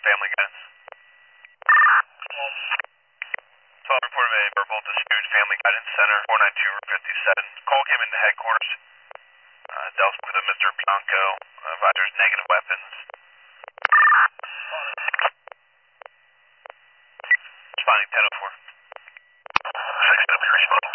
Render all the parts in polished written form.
family guidance. 12 report of a verbal dispute, family guidance center, 492 Route 57. Call came into headquarters. Dealt with a Mr. Bianco. Advisors negative weapons. Responding 1004. 16 will be responding.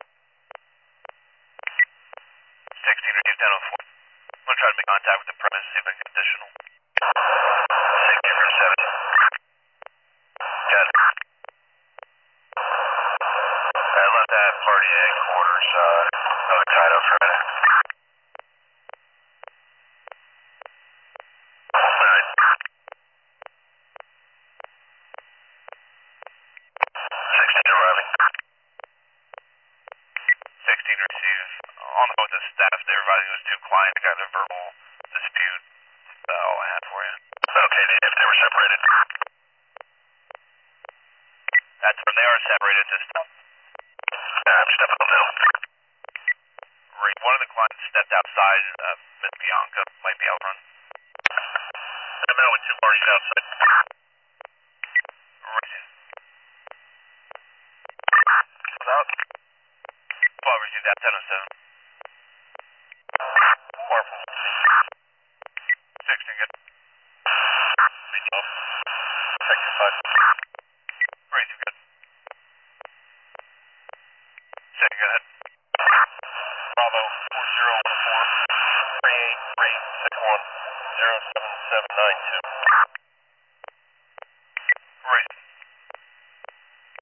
16 received 1004. I'm going to try to make contact with the premise, see if I can get additional. 16 for 7. Got it. I left that party at headquarters. Another tied up Friday. Alright. 16 arriving. 16 received. On the phone with the staff, they were advising it was two clients. I got a verbal dispute. That's all I have for you. Okay, if they were separated. That's when they are separated this time. I'm stepping up now. Right, one of the clients stepped outside. Miss Bianca might be out run. I'm out with two parties outside. Right. Out. 12 received at 1007. Marvel. 16 good. Meet you up. Check your 5. Raise good. 2nd, go ahead. Bravo 4014 38 361 07792.